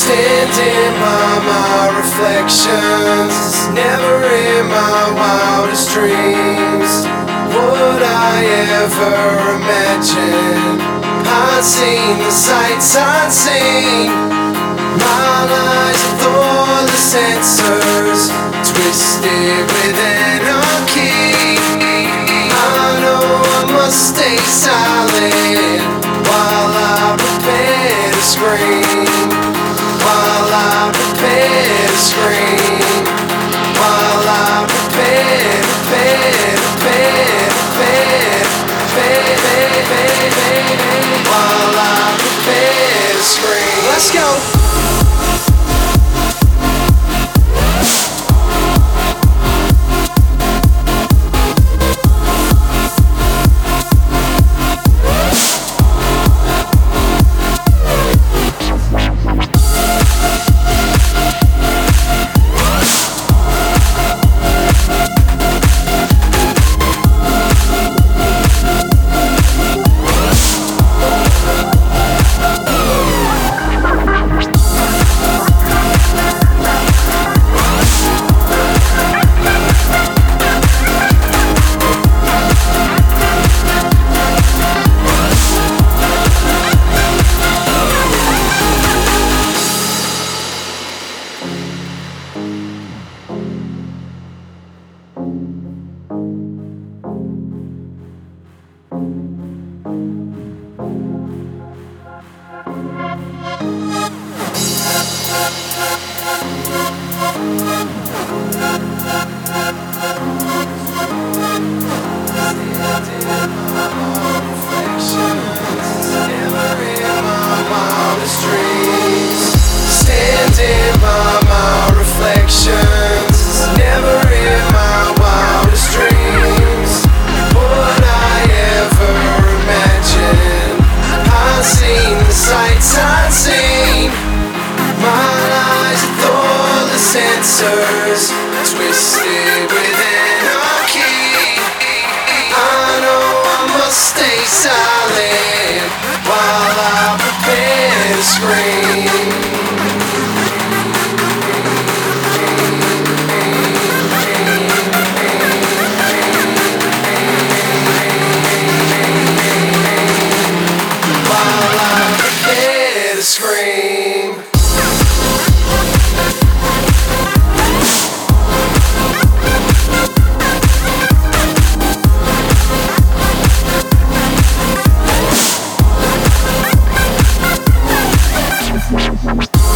Standing by my reflections, never in my wildest dreams would I ever imagine I'd seen the sights I'd seen. My lies are thoughtless answers, twisted with anarchy. I know I must stay silent while I prepare to scream. While I prepare to scream. While I prepare, while I prepare to scream. Let's go. Answers twisted with anarchy. I know I must stay silent while I prepare to scream. While I prepare to scream. We'll be right back.